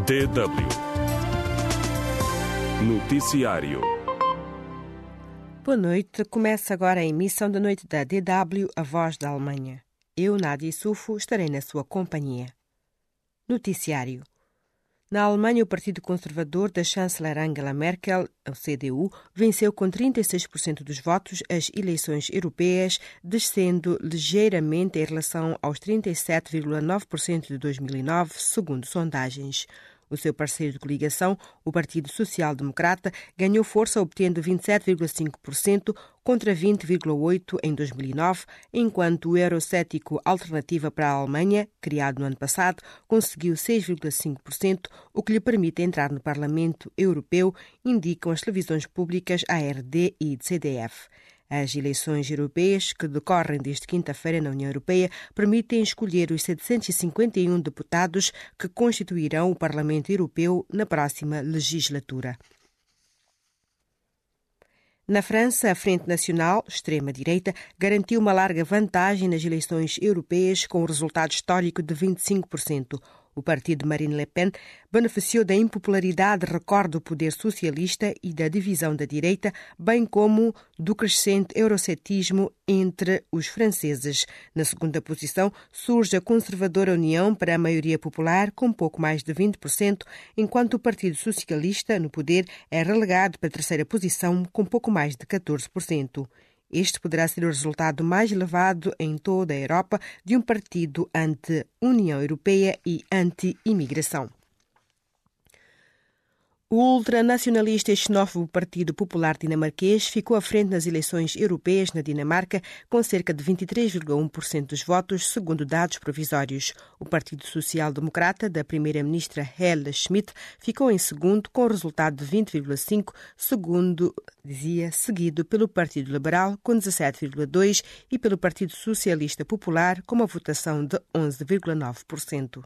DW Noticiário. Boa noite. Começa agora a emissão da noite da DW, a voz da Alemanha. Eu, Nádia Sufo, estarei na sua companhia. Noticiário. Na Alemanha, o Partido Conservador da chanceler Angela Merkel, o CDU, venceu com 36% dos votos as eleições europeias, descendo ligeiramente em relação aos 37,9% de 2009, segundo sondagens. O seu parceiro de coligação, o Partido Social Democrata, ganhou força obtendo 27,5% contra 20,8% em 2009, enquanto o eurocético Alternativa para a Alemanha, criado no ano passado, conseguiu 6,5%, o que lhe permite entrar no Parlamento Europeu, indicam as televisões públicas ARD e CDF. As eleições europeias, que decorrem desde quinta-feira na União Europeia, permitem escolher os 751 deputados que constituirão o Parlamento Europeu na próxima legislatura. Na França, a Frente Nacional, extrema-direita, garantiu uma larga vantagem nas eleições europeias com o resultado histórico de 25%. O partido de Marine Le Pen beneficiou da impopularidade recorde do poder socialista e da divisão da direita, bem como do crescente eurocetismo entre os franceses. Na segunda posição, surge a conservadora União para a maioria popular, com pouco mais de 20%, enquanto o Partido Socialista, no poder, é relegado para a terceira posição, com pouco mais de 14%. Este poderá ser o resultado mais elevado em toda a Europa de um partido anti-União Europeia e anti-imigração. O ultranacionalista e xenófobo Partido Popular Dinamarquês ficou à frente nas eleições europeias na Dinamarca com cerca de 23,1% dos votos, segundo dados provisórios. O Partido Social Democrata da primeira-ministra Helle Schmidt ficou em segundo com o resultado de 20,5%, seguido pelo Partido Liberal com 17,2% e pelo Partido Socialista Popular com uma votação de 11,9%.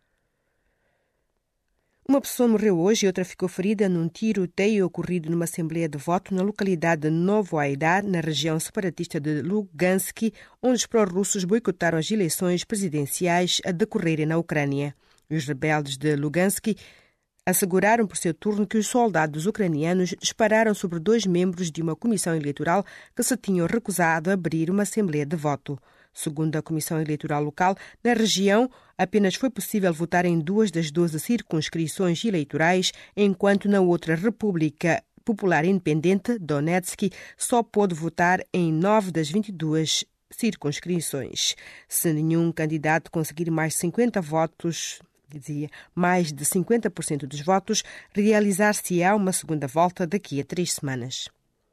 Uma pessoa morreu hoje e outra ficou ferida num tiroteio ocorrido numa assembleia de voto na localidade de Novo Aidar, na região separatista de Lugansk, onde os pró-russos boicotaram as eleições presidenciais a decorrerem na Ucrânia. Os rebeldes de Lugansk asseguraram por seu turno que os soldados ucranianos dispararam sobre 2 membros de uma comissão eleitoral que se tinham recusado a abrir uma assembleia de voto. Segundo a Comissão Eleitoral Local, na região apenas foi possível votar em 2 das 12 circunscrições eleitorais, enquanto na outra República Popular Independente, Donetsk, só pôde votar em 9 das 22 circunscrições. Se nenhum candidato conseguir mais de 50 votos, mais de 50% dos votos, realizar-se-á uma segunda volta daqui a 3 semanas.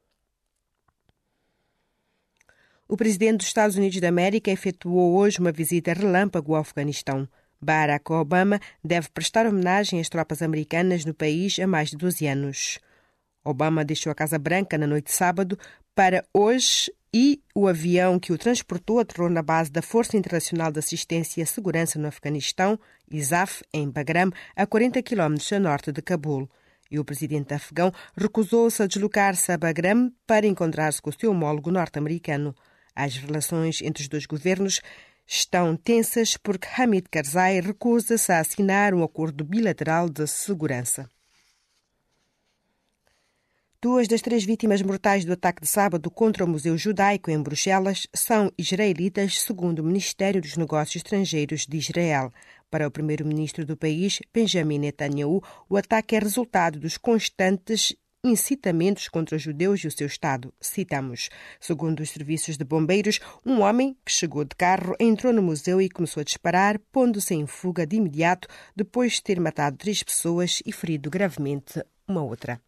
O presidente dos Estados Unidos da América efetuou hoje uma visita relâmpago ao Afeganistão. Barack Obama deve prestar homenagem às tropas americanas no país há mais de 12 anos. Obama deixou a Casa Branca na noite de sábado para hoje e o avião que o transportou aterrou na base da Força Internacional de Assistência e Segurança no Afeganistão, ISAF, em Bagram, a 40 km a norte de Cabul. E o presidente afegão recusou-se a deslocar-se a Bagram para encontrar-se com o seu homólogo norte-americano. As relações entre os dois governos estão tensas porque Hamid Karzai recusa-se a assinar um acordo bilateral de segurança. 2 das 3 vítimas mortais do ataque de sábado contra o Museu Judaico em Bruxelas são israelitas, segundo o Ministério dos Negócios Estrangeiros de Israel. Para o primeiro-ministro do país, Benjamin Netanyahu, o ataque é resultado dos constantes incitamentos contra os judeus e o seu Estado. Citamos. Segundo os serviços de bombeiros, um homem que chegou de carro entrou no museu e começou a disparar, pondo-se em fuga de imediato, depois de ter matado 3 pessoas e ferido gravemente uma outra.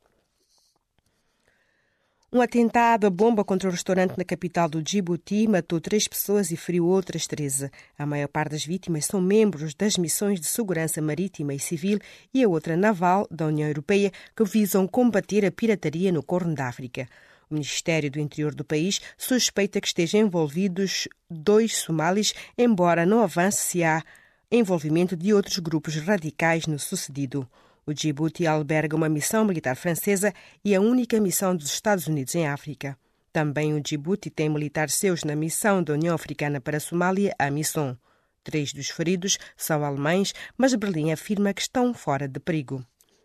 Um atentado a bomba contra um restaurante na capital do Djibouti matou 3 pessoas e feriu outras 13. A maior parte das vítimas são membros das missões de segurança marítima e civil e a outra naval da União Europeia que visam combater a pirataria no Corno da África. O Ministério do Interior do país suspeita que estejam envolvidos 2 somalis, embora não avance se há envolvimento de outros grupos radicais no sucedido. O Djibouti alberga uma missão militar francesa e a única missão dos Estados Unidos em África. Também o Djibouti tem militares seus na missão da União Africana para a Somália, a MISOM. 3 dos feridos são alemães, mas Berlim afirma que estão fora de perigo.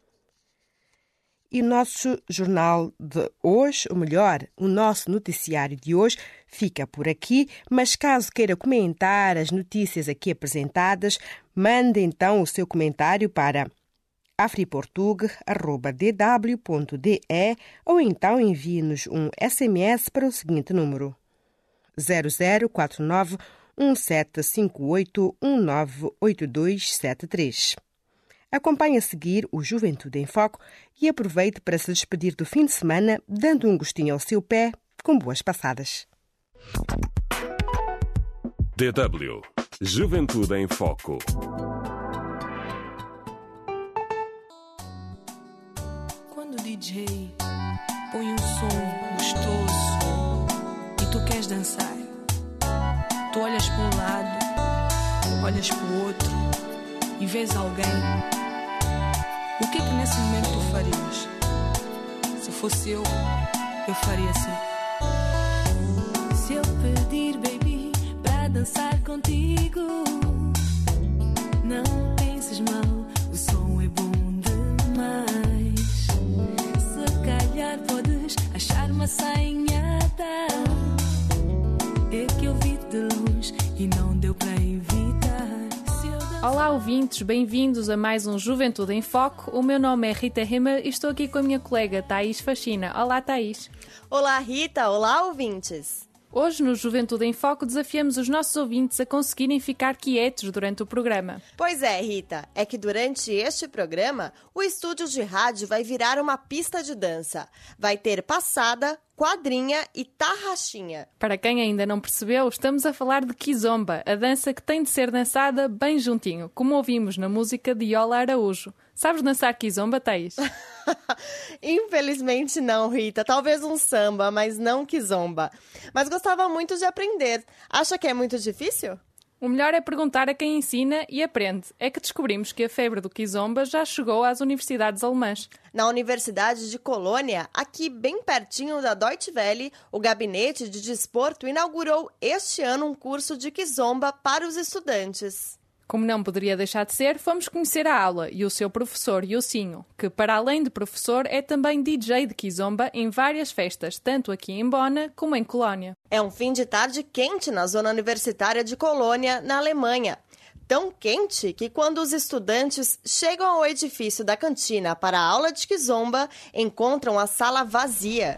E o nosso jornal de hoje, ou melhor, o nosso noticiário de hoje, fica por aqui, mas caso queira comentar as notícias aqui apresentadas, mande então o seu comentário para afriportug@dw.de ou então envie-nos um SMS para o seguinte número: 0049 1758 198273. Acompanhe a seguir o Juventude em Foco e aproveite para se despedir do fim de semana, dando um gostinho ao seu pé, com boas passadas. DW Juventude em Foco. Quando o DJ põe um som gostoso e tu queres dançar, tu olhas para um lado, olhas para o outro e vês alguém. O que é que nesse momento tu farias? Se fosse eu faria assim. Se eu pedir, baby, para dançar contigo, não penses mal, o som é bom demais. Se calhar podes achar uma assanhada, é que eu vi de longe e não deu para evitar. Olá ouvintes, bem-vindos a mais um Juventude em Foco. O meu nome é Rita Rimmer e estou aqui com a minha colega Thaís Faxina. Olá Thaís. Olá Rita, olá ouvintes. Hoje no Juventude em Foco desafiamos os nossos ouvintes a conseguirem ficar quietos durante o programa. Pois é, Rita, é que durante este programa o estúdio de rádio vai virar uma pista de dança. Vai ter passada, quadrinha e tarraxinha. Para quem ainda não percebeu, estamos a falar de Kizomba, a dança que tem de ser dançada bem juntinho, como ouvimos na música de Yola Araújo. Sabes dançar Kizomba, Thaís? Infelizmente não, Rita. Talvez um samba, mas não Kizomba. Mas gostava muito de aprender. Acha que é muito difícil? O melhor é perguntar a quem ensina e aprende. É que descobrimos que a febre do Kizomba já chegou às universidades alemãs. Na Universidade de Colônia, aqui bem pertinho da Deutsche Welle, o Gabinete de Desporto inaugurou este ano um curso de Kizomba para os estudantes. Como não poderia deixar de ser, fomos conhecer a aula e o seu professor, Yosinho, que para além de professor é também DJ de Kizomba em várias festas, tanto aqui em Bona como em Colónia. É um fim de tarde quente na zona universitária de Colônia, na Alemanha. Tão quente que quando os estudantes chegam ao edifício da cantina para a aula de Kizomba, encontram a sala vazia.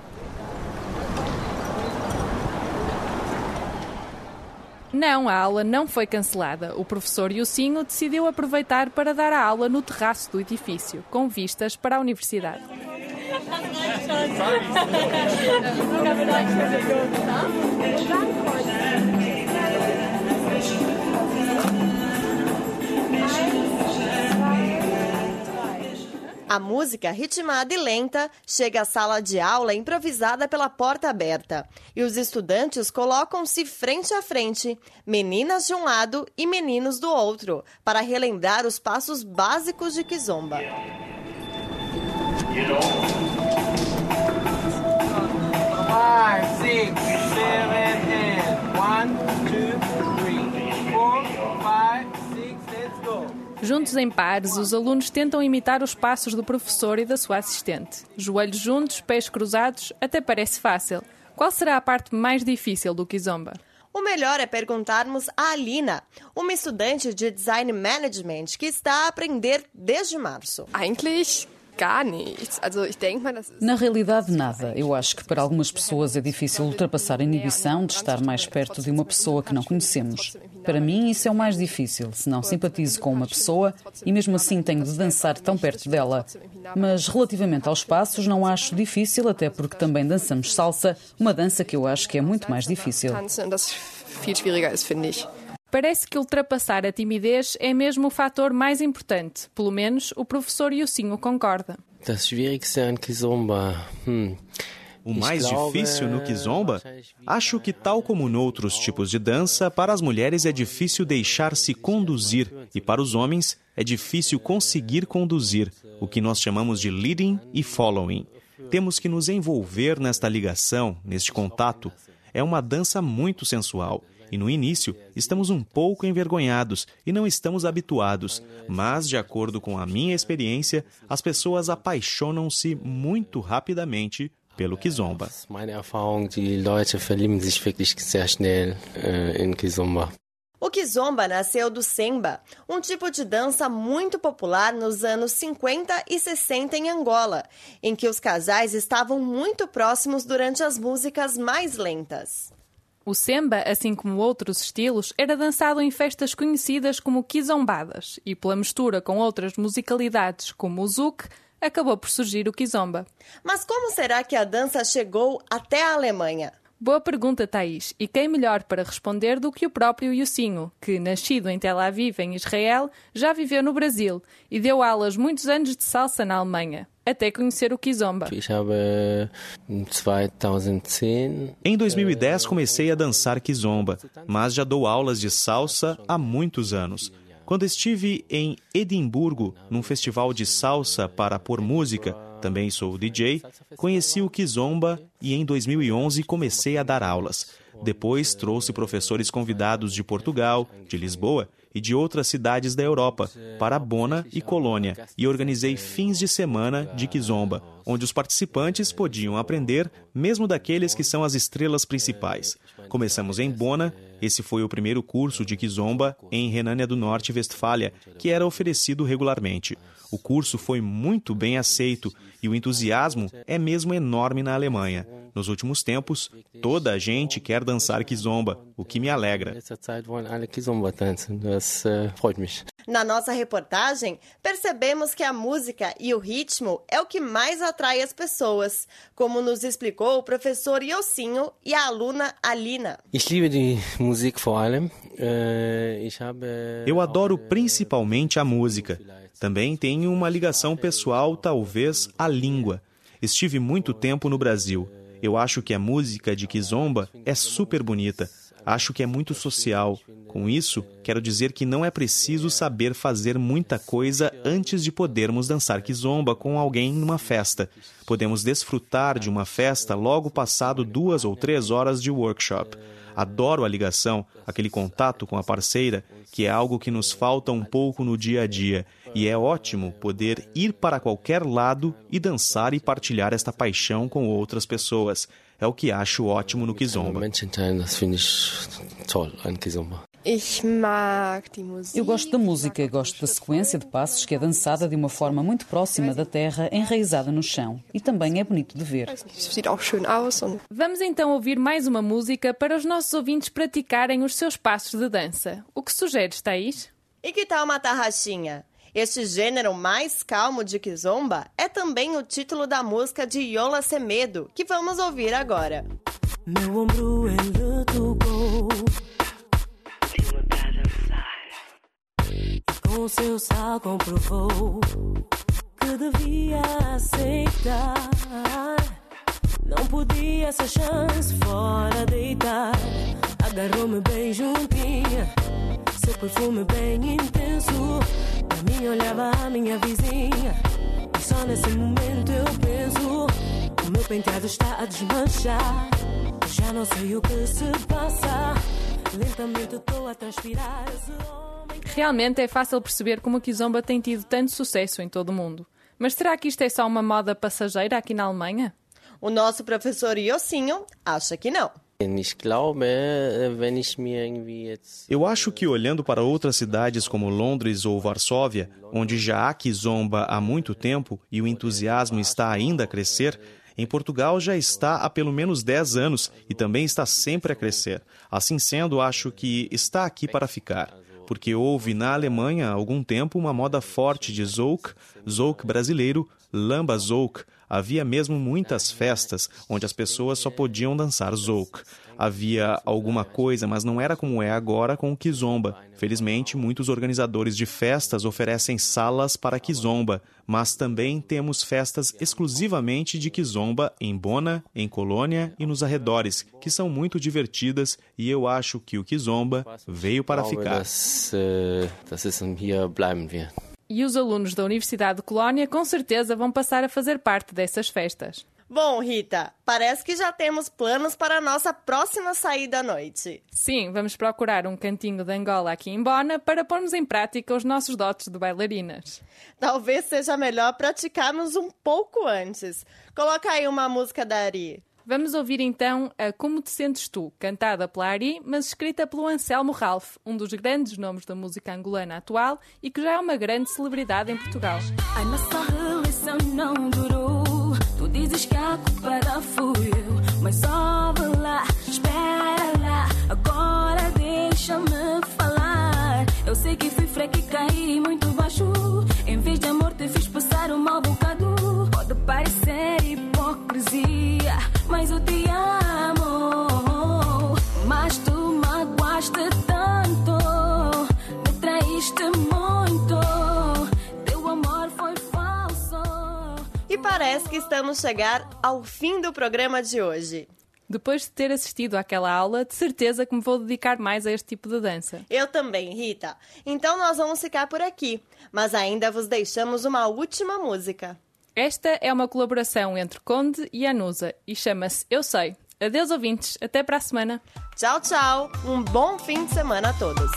Não, a aula não foi cancelada. O professor Yosinho decidiu aproveitar para dar a aula no terraço do edifício, com vistas para a universidade. A música, ritmada e lenta, chega à sala de aula improvisada pela porta aberta. E os estudantes colocam-se frente a frente, meninas de um lado e meninos do outro, para relembrar os passos básicos de Kizomba. 5, 6, 7, 8. 1, 2, 3, 4, 5, 6, let's go. Juntos em pares, os alunos tentam imitar os passos do professor e da sua assistente. Joelhos juntos, pés cruzados, até parece fácil. Qual será a parte mais difícil do Kizomba? O melhor é perguntarmos a Alina, uma estudante de Design Management que está a aprender desde março. Eigentlich gar nichts. Also ich denke mal, das ist... Na realidade, nada. Eu acho que para algumas pessoas é difícil ultrapassar a inibição de estar mais perto de uma pessoa que não conhecemos. Para mim, isso é o mais difícil, se não simpatizo com uma pessoa e mesmo assim tenho de dançar tão perto dela. Mas relativamente aos passos, não acho difícil, até porque também dançamos salsa, uma dança que eu acho que é muito mais difícil. Parece que ultrapassar a timidez é mesmo o fator mais importante. Pelo menos o professor Yosinho concorda. Das Schwierigste an Kizomba. O mais difícil no Kizomba? Acho que, tal como noutros tipos de dança, para as mulheres é difícil deixar-se conduzir e para os homens é difícil conseguir conduzir, o que nós chamamos de leading e following. Temos que nos envolver nesta ligação, neste contato. É uma dança muito sensual E no início, estamos um pouco envergonhados e não estamos habituados, mas, de acordo com a minha experiência, as pessoas apaixonam-se muito rapidamente pelo Kizomba. Meine Erfahrung, die Leute verlieben sich wirklich sehr schnell in Kizomba. O Kizomba nasceu do Semba, um tipo de dança muito popular nos anos 50 e 60 em Angola, em que os casais estavam muito próximos durante as músicas mais lentas. O semba, assim como outros estilos, era dançado em festas conhecidas como quizombadas e, pela mistura com outras musicalidades como o zouk, acabou por surgir o kizomba. Mas como será que a dança chegou até a Alemanha? Boa pergunta, Thaís. E quem melhor para responder do que o próprio Yosinho, que, nascido em Tel Aviv, em Israel, já viveu no Brasil e deu aulas muitos anos de salsa na Alemanha, até conhecer o Kizomba. Em 2010 comecei a dançar Kizomba, mas já dou aulas de salsa há muitos anos. Quando estive em Edimburgo, num festival de salsa para pôr música, também sou DJ, conheci o Kizomba e em 2011 comecei a dar aulas. Depois trouxe professores convidados de Portugal, de Lisboa e de outras cidades da Europa, para Bona e Colônia, e organizei fins de semana de Kizomba, onde os participantes podiam aprender, mesmo daqueles que são as estrelas principais. Começamos em Bona. Esse foi o primeiro curso de Kizomba em Renânia do Norte-Westfália, que era oferecido regularmente. O curso foi muito bem aceito e o entusiasmo é mesmo enorme na Alemanha. Nos últimos tempos, toda a gente quer dançar Kizomba, o que me alegra. Na nossa reportagem, percebemos que a música e o ritmo é o que mais atrai as pessoas, como nos explicou o professor Yosinho e a aluna Alina. Eu adoro principalmente a música. Também tenho uma ligação pessoal, talvez, à língua. Estive muito tempo no Brasil. Eu acho que a música de Kizomba é super bonita. Acho que é muito social. Com isso, quero dizer que não é preciso saber fazer muita coisa antes de podermos dançar Kizomba com alguém numa festa. Podemos desfrutar de uma festa logo passado 2 ou 3 horas de workshop. Adoro a ligação, aquele contato com a parceira, que é algo que nos falta um pouco no dia a dia. E é ótimo poder ir para qualquer lado e dançar e partilhar esta paixão com outras pessoas. É o que acho ótimo no Kizomba. Eu gosto da música, gosto da sequência de passos que é dançada de uma forma muito próxima da terra, enraizada no chão. E também é bonito de ver. Vamos então ouvir mais uma música para os nossos ouvintes praticarem os seus passos de dança. O que sugeres, Thaís? E que tal uma tarraxinha? Este gênero mais calmo de Kizomba é também o título da música de Yola Semedo, que vamos ouvir agora. Meu ombro ele tocou e com seu sal comprovou que devia aceitar. Não podia essa chance fora deitar. Agarrou-me bem juntinha, seu perfume bem intenso. A mim olhava a minha vizinha e só nesse momento eu penso: o meu penteado está a desmanchar. Já não sei o que se passa. Lentamente estou a transpirar. Realmente é fácil perceber como o Kizomba tem tido tanto sucesso em todo o mundo. Mas será que isto é só uma moda passageira aqui na Alemanha? O nosso professor Yosinho acha que não. Eu acho que olhando para outras cidades como Londres ou Varsóvia, onde já há Kizomba há muito tempo e o entusiasmo está ainda a crescer, em Portugal já está há pelo menos 10 anos e também está sempre a crescer. Assim sendo, acho que está aqui para ficar, porque houve na Alemanha há algum tempo uma moda forte de zouk, zouk brasileiro, lamba zouk. Havia mesmo muitas festas onde as pessoas só podiam dançar zouk. Havia alguma coisa, mas não era como é agora com o Kizomba. Felizmente, muitos organizadores de festas oferecem salas para Kizomba, mas também temos festas exclusivamente de Kizomba em Bona, em Colônia e nos arredores, que são muito divertidas e eu acho que o Kizomba veio para ficar. E os alunos da Universidade de Colónia com certeza vão passar a fazer parte dessas festas. Bom, Rita, parece que já temos planos para a nossa próxima saída à noite. Sim, vamos procurar um cantinho de Angola aqui em Bona para pormos em prática os nossos dotes de bailarinas. Talvez seja melhor praticarmos um pouco antes. Coloca aí uma música da Ari. Vamos ouvir então a Como Te Sentes Tu, cantada pela Ari, mas escrita pelo Anselmo Ralph, um dos grandes nomes da música angolana atual e que já é uma grande celebridade em Portugal. A nossa relação não durou. Tu dizes que a culpada fui eu, mas sobe lá, espera lá, agora deixa-me falar. Eu sei que fui fraca e caí muito baixo. Em vez de amor te fiz passar um mau bocado. Pode parecer hipocrisia, mas eu te amo. Mas tu magoaste tanto, me traíste muito. Teu amor foi falso. E parece que estamos a chegar ao fim do programa de hoje. Depois de ter assistido àquela aula, de certeza que me vou dedicar mais a este tipo de dança. Eu também, Rita. Então nós vamos ficar por aqui, mas ainda vos deixamos uma última música. Esta é uma colaboração entre Conde e Anusa e chama-se Eu Sei. Adeus, ouvintes. Até para a semana. Tchau, tchau. Um bom fim de semana a todos.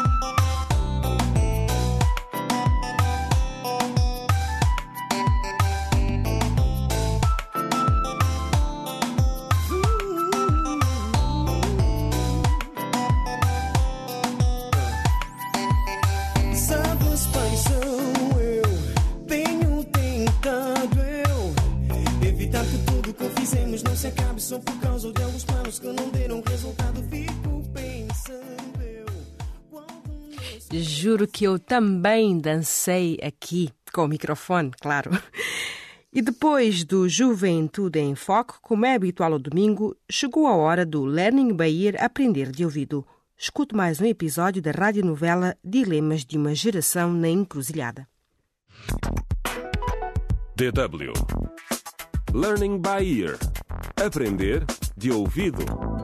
Sabes, paixão, eu tenho tentado evitar que tudo que fizemos não se acabe só por causa de alguns planos que não deram resultado. Fico pensando Juro que eu também dancei aqui, com o microfone, claro. E depois do Juventude em Foco, como é habitual ao domingo, chegou a hora do Learning by Ear Aprender de Ouvido. Escute mais um episódio da radionovela Dilemas de uma Geração na Encruzilhada. DW Learning by Ear. Aprender de ouvido.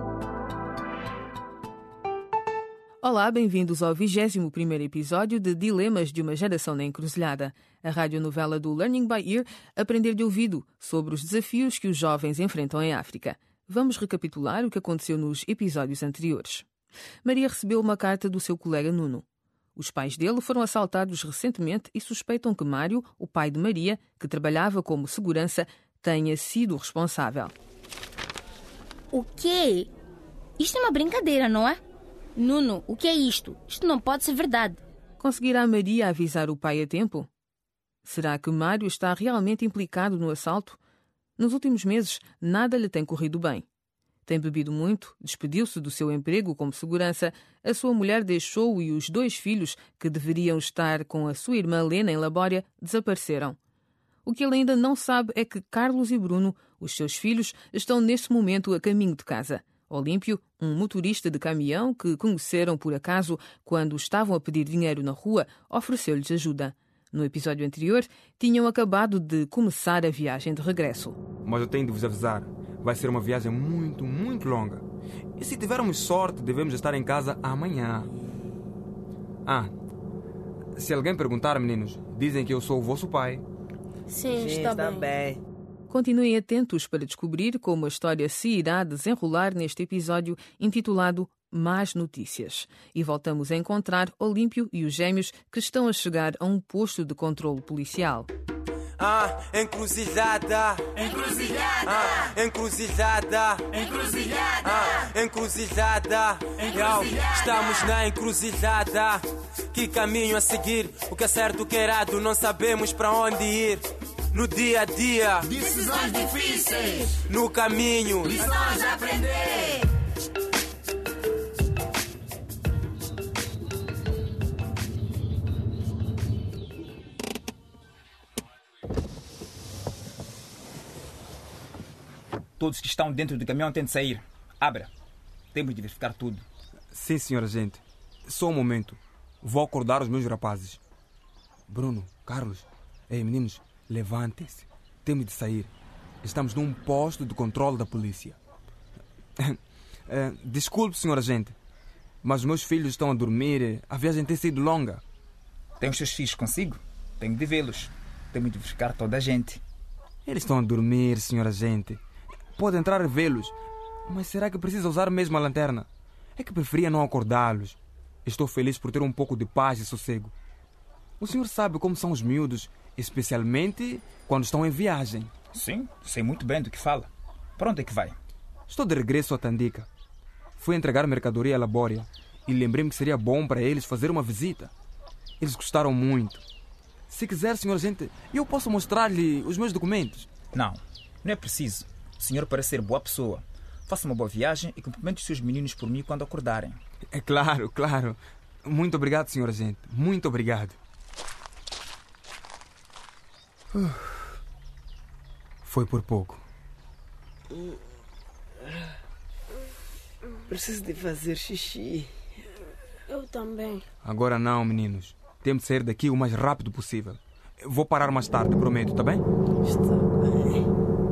Olá, bem-vindos ao 21º episódio de Dilemas de uma Geração na Encruzilhada, a radionovela do Learning by Ear Aprender de Ouvido, sobre os desafios que os jovens enfrentam em África. Vamos recapitular o que aconteceu nos episódios anteriores. Maria recebeu uma carta do seu colega Nuno. Os pais dele foram assaltados recentemente e suspeitam que Mário, o pai de Maria, que trabalhava como segurança, tenha sido o responsável. O quê? Isto é uma brincadeira, não é? Nuno, o que é isto? Isto não pode ser verdade. Conseguirá Maria avisar o pai a tempo? Será que Mário está realmente implicado no assalto? Nos últimos meses, nada lhe tem corrido bem. Tem bebido muito, despediu-se do seu emprego como segurança, a sua mulher deixou-o e os 2 filhos, que deveriam estar com a sua irmã Lena em Labória, desapareceram. O que ele ainda não sabe é que Carlos e Bruno, os seus filhos, estão neste momento a caminho de casa. Olímpio, um motorista de caminhão que conheceram por acaso quando estavam a pedir dinheiro na rua, ofereceu-lhes ajuda. No episódio anterior, tinham acabado de começar a viagem de regresso. Mas eu tenho de vos avisar, vai ser uma viagem muito, muito longa. E se tivermos sorte, devemos estar em casa amanhã. Se alguém perguntar, meninos, dizem que eu sou o vosso pai. Sim, está bem. Continuem atentos para descobrir como a história se irá desenrolar neste episódio intitulado Más Notícias. E voltamos a encontrar Olímpio e os gêmeos que estão a chegar a um posto de controle policial. Encruzilhada. Encruzilhada. Encruzilhada. Encruzilhada. Encruzilhada. Estamos na encruzilhada. Que caminho a seguir? O que é certo, o que é errado? Não sabemos para onde ir. No dia a dia, Decisões difíceis. no caminho, Lições a aprender. Todos que estão dentro do caminhão têm de sair. Abra. Temos de verificar tudo. Sim, senhora gente. Só um momento. Vou acordar os meus rapazes. Bruno, Carlos. Ei, meninos, levantem-se. Temos de sair. Estamos num posto de controle da polícia. Desculpe, senhora gente, mas os meus filhos estão a dormir. A viagem tem sido longa. Tem os seus filhos consigo? Tenho de vê-los. Temos de verificar toda a gente. Eles estão a dormir, senhora agente. Pode entrar e vê-los. Mas será que precisa usar mesmo a lanterna? É que preferia não acordá-los. Estou feliz por ter um pouco de paz e sossego. O senhor sabe como são os miúdos, especialmente quando estão em viagem. Sim, sei muito bem do que fala. Para onde é que vai? Estou de regresso a Tandica. Fui entregar mercadoria à Labória e lembrei-me que seria bom para eles fazer uma visita. Eles gostaram muito. Se quiser, senhor agente, eu posso mostrar-lhe os meus documentos. Não é preciso. O senhor parece ser boa pessoa. Faça uma boa viagem e cumprimente os seus meninos por mim quando acordarem. É claro, claro. Muito obrigado, senhor agente. Muito obrigado. Foi por pouco. Preciso de fazer xixi. Eu também. Agora não, meninos. Temos de sair daqui o mais rápido possível. Vou parar mais tarde, prometo, tá bem? Está bem.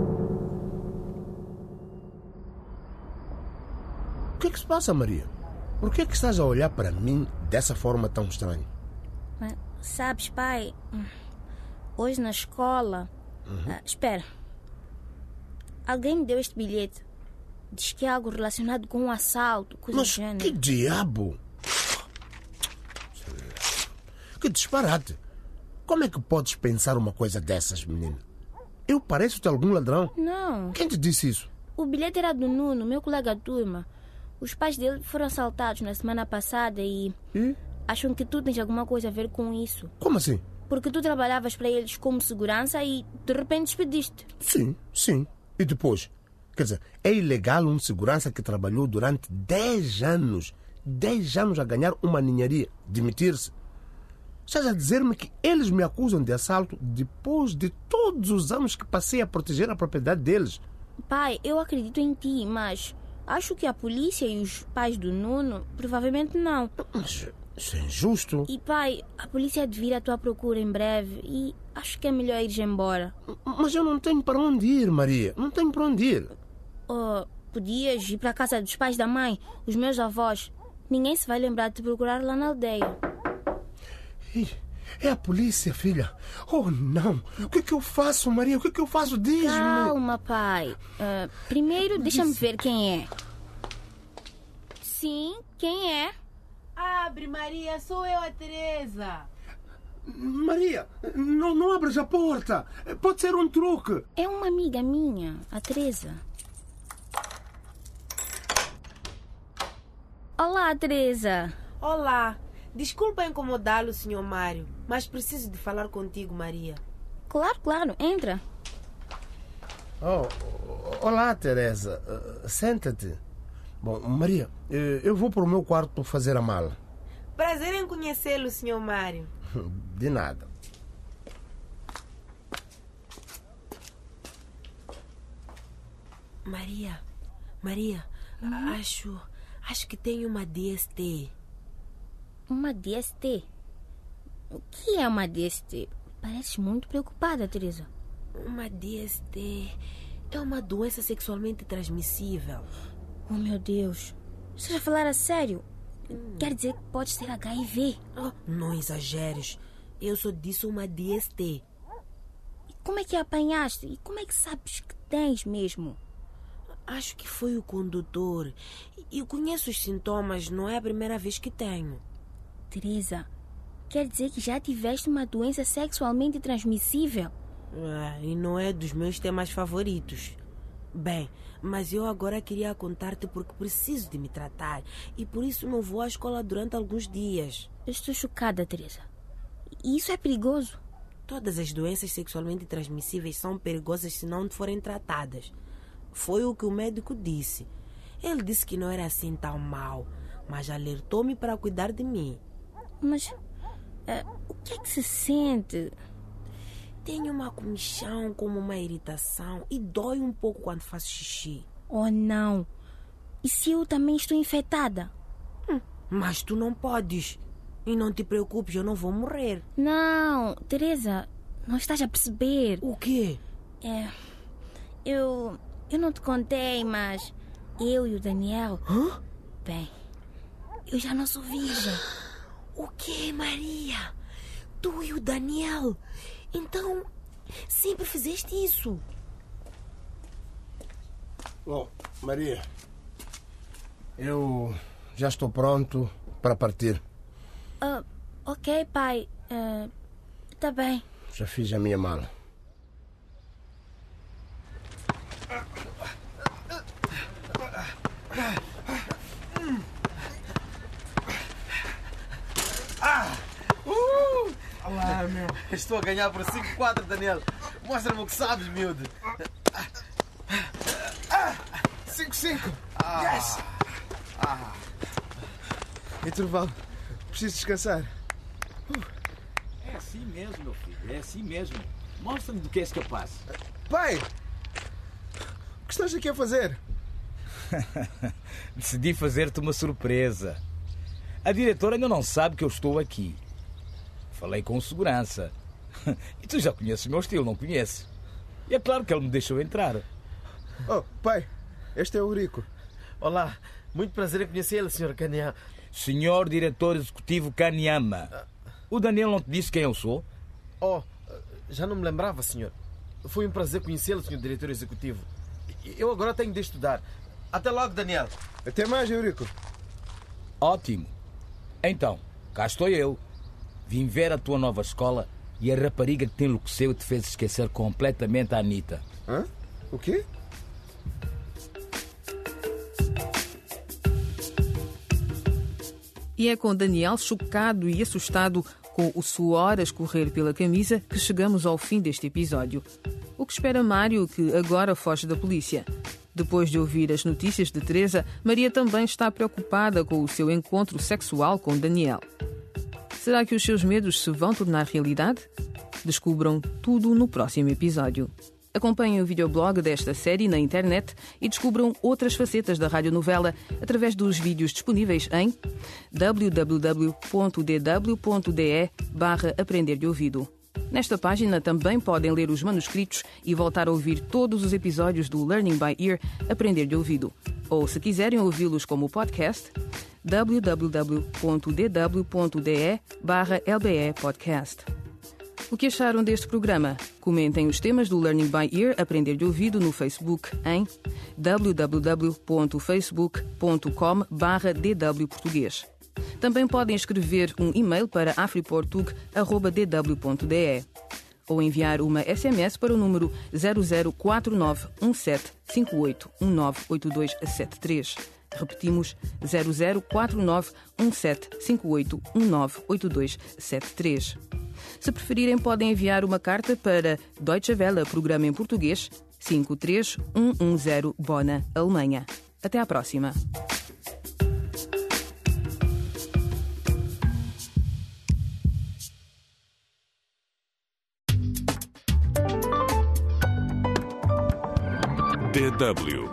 O que é que se passa, Maria? Por que é que estás a olhar para mim dessa forma tão estranha? Sabes, pai, hoje na escola... espera. Alguém me deu este bilhete. Diz que é algo relacionado com um assalto, coisa do gênero. Que diabo? Que disparate. Como é que podes pensar uma coisa dessas, menina? Eu pareço-te algum ladrão? Não. Quem te disse isso? O bilhete era do Nuno, meu colega de turma. Os pais dele foram assaltados na semana passada e acham que tu tens alguma coisa a ver com isso. Como assim? Porque tu trabalhavas para eles como segurança e de repente despediste. Sim. E depois? Quer dizer, é ilegal um segurança que trabalhou durante 10 anos. 10 anos a ganhar uma ninharia. Demitir-se. Estás a dizer-me que eles me acusam de assalto depois de todos os anos que passei a proteger a propriedade deles? Pai, eu acredito em ti, mas acho que a polícia e os pais do Nuno provavelmente não. Mas isso é injusto. E pai, a polícia há de vir à tua procura em breve e acho que é melhor ires embora. Mas eu não tenho para onde ir, Maria. Não tenho para onde ir. Podias ir para a casa dos pais da mãe, os meus avós. Ninguém se vai lembrar de te procurar lá na aldeia. É a polícia, filha. Oh, não. O que é que eu faço, Maria? O que é que eu faço? Diz-me. Calma, pai. Primeiro, deixa-me ver quem é. Sim, quem é? Abre, Maria. Sou eu, a Teresa. Maria, não abras a porta. Pode ser um truque. É uma amiga minha, a Teresa. Olá, Teresa. Olá. Desculpa incomodá-lo, Sr. Mário, mas preciso de falar contigo, Maria. Claro, entra. Olá, Teresa. Senta-te. Bom, Maria, eu vou para o meu quarto fazer a mala. Prazer em conhecê-lo, Sr. Mário. De nada. Maria, acho que tenho uma DST. Uma DST? O que é uma DST? Pareces muito preocupada, Teresa. Uma DST é uma doença sexualmente transmissível. Oh, meu Deus. Estás a falar a sério? Quer dizer que podes ter HIV? Não exageres. Eu só disse uma DST. E como é que a apanhaste? E como é que sabes que tens mesmo? Acho que foi o condutor. Eu conheço os sintomas, não é a primeira vez que tenho. Teresa, quer dizer que já tiveste uma doença sexualmente transmissível? E não é dos meus temas favoritos. Bem, mas eu agora queria contar-te porque preciso de me tratar e por isso não vou à escola durante alguns dias. Eu estou chocada, Teresa. E isso é perigoso? Todas as doenças sexualmente transmissíveis são perigosas se não forem tratadas. Foi o que o médico disse. Ele disse que não era assim tão mal, mas alertou-me para cuidar de mim. Mas o que é que se sente? Tenho uma comichão, como uma irritação e dói um pouco quando faço xixi. Oh, não. E se eu também estou infectada? Mas tu não podes. E não te preocupes, eu não vou morrer. Não, Teresa, não estás a perceber. O quê? Eu não te contei, mas eu e o Daniel... Bem, eu já não sou virgem. O quê, Maria? Tu e o Daniel? Então, Sempre fizeste isso. Bom, Maria, eu já estou pronto para partir. Ok, pai. Tá bem. Já fiz a minha mala. Olá, meu. Estou a ganhar por 5-4, Daniel. Mostra-me o que sabes, miúdo. 5-5. Yes! Intervalo. Preciso descansar. É assim mesmo, meu filho. É assim mesmo. Mostra-me do que és capaz. Pai! O que estás aqui a fazer? Decidi fazer-te uma surpresa. A diretora ainda não sabe que eu estou aqui. Falei com segurança. E tu já conheces o meu estilo, não conheces? E é claro que ele me deixou entrar. Oh, pai, este é o Rico. Olá, muito prazer em conhecê-lo, Sr. Kanyama. Senhor Diretor Executivo Kanyama. O Daniel não te disse quem eu sou? Oh, já não me lembrava, senhor. Foi um prazer conhecê-lo, Sr. Diretor Executivo. Eu agora tenho de estudar. Até logo, Daniel. Até mais, Eurico. Ótimo. Então, cá estou eu. Vim ver a tua nova escola e a rapariga que te enlouqueceu e te fez esquecer completamente a Anitta. Hã? O quê? E é com Daniel chocado e assustado, com o suor a escorrer pela camisa, que chegamos ao fim deste episódio. O que espera Mário, que agora foge da polícia? Depois de ouvir as notícias de Teresa, Maria também está preocupada com o seu encontro sexual com Daniel. Será que os seus medos se vão tornar realidade? Descubram tudo no próximo episódio. Acompanhem o videoblog desta série na internet e descubram outras facetas da radionovela através dos vídeos disponíveis em www.dw.de/aprender de ouvido. Nesta página também podem ler os manuscritos e voltar a ouvir todos os episódios do Learning by Ear Aprender de Ouvido. Ou, se quiserem ouvi-los como podcast, www.dw.de/lbe podcast. O que acharam deste programa? Comentem os temas do Learning by Ear Aprender de Ouvido no Facebook em www.facebook.com/dwportuguês. Também podem escrever um e-mail para afriportug@dw.de ou enviar uma SMS para o número 00491758198273. Repetimos, 00491758198273. Se preferirem, podem enviar uma carta para Deutsche Welle, Programa em Português, 53110 Bonn, Alemanha. Até à próxima. DW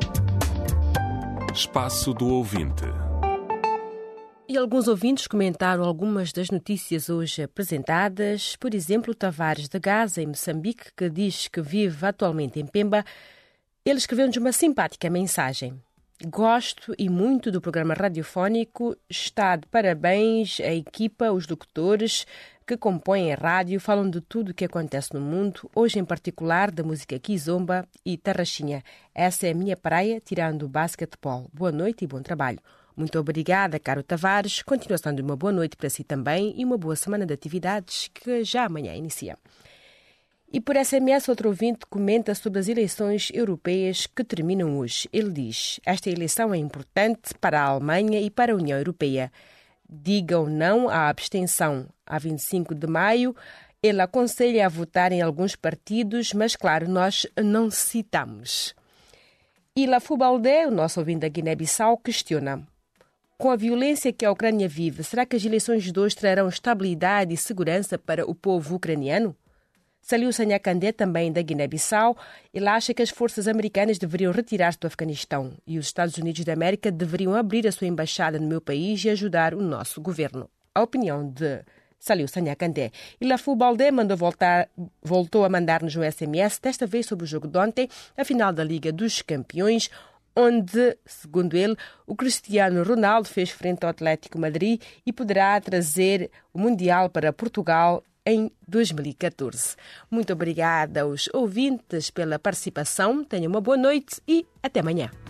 Espaço do Ouvinte. E alguns ouvintes comentaram algumas das notícias hoje apresentadas. Por exemplo, Tavares de Gaza, em Moçambique, que diz que vive atualmente em Pemba. Ele escreveu-nos uma simpática mensagem. Gosto e muito do programa radiofónico. Está de parabéns a equipa, os locutores que compõem a rádio, falam de tudo o que acontece no mundo, hoje em particular da música kizomba e tarraxinha. Essa é a minha praia, tirando o basquetebol. Boa noite e bom trabalho. Muito obrigada, caro Tavares. Continuação de uma boa noite para si também e uma boa semana de atividades que já amanhã inicia. E por SMS, outro ouvinte comenta sobre as eleições europeias que terminam hoje. Ele diz: esta eleição é importante para a Alemanha e para a União Europeia. Digam não à abstenção. A 25 de maio, ele aconselha a votar em alguns partidos, mas, claro, nós não citamos. E Lafu Baldé, o nosso ouvinte da Guiné-Bissau, questiona: com a violência que a Ucrânia vive, será que as eleições de hoje trarão estabilidade e segurança para o povo ucraniano? Saliu Sanyakandé, também da Guiné-Bissau, ele acha que as forças americanas deveriam retirar-se do Afeganistão e os Estados Unidos da América deveriam abrir a sua embaixada no meu país e ajudar o nosso governo. A opinião de Saliu Sanyakandé. E Lafu Baldé voltou a mandar-nos um SMS, desta vez sobre o jogo de ontem, a final da Liga dos Campeões, onde, segundo ele, o Cristiano Ronaldo fez frente ao Atlético Madrid e poderá trazer o Mundial para Portugal em 2014. Muito obrigada aos ouvintes pela participação. Tenham uma boa noite e até amanhã.